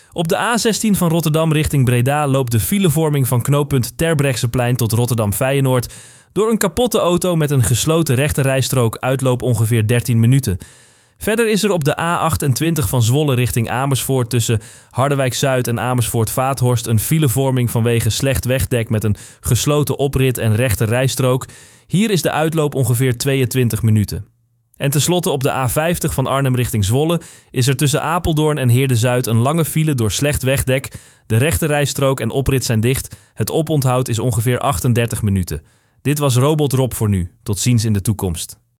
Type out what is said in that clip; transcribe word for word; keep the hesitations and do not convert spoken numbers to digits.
Op de A zestien van Rotterdam richting Breda loopt de filevorming van knooppunt Terbrechtseplein tot Rotterdam-Feyenoord door een kapotte auto met een gesloten rechterrijstrook, uitloop ongeveer dertien minuten. Verder is er op de A achtentwintig van Zwolle richting Amersfoort tussen Harderwijk-Zuid en Amersfoort-Vathorst een filevorming vanwege slecht wegdek met een gesloten oprit en rechterrijstrook. Hier is de uitloop ongeveer tweeëntwintig minuten. En tenslotte op de A vijftig van Arnhem richting Zwolle is er tussen Apeldoorn en Heerde-Zuid een lange file door slecht wegdek. De rechterrijstrook en oprit zijn dicht. Het oponthoud is ongeveer achtendertig minuten. Dit was Robot Rob voor nu. Tot ziens in de toekomst.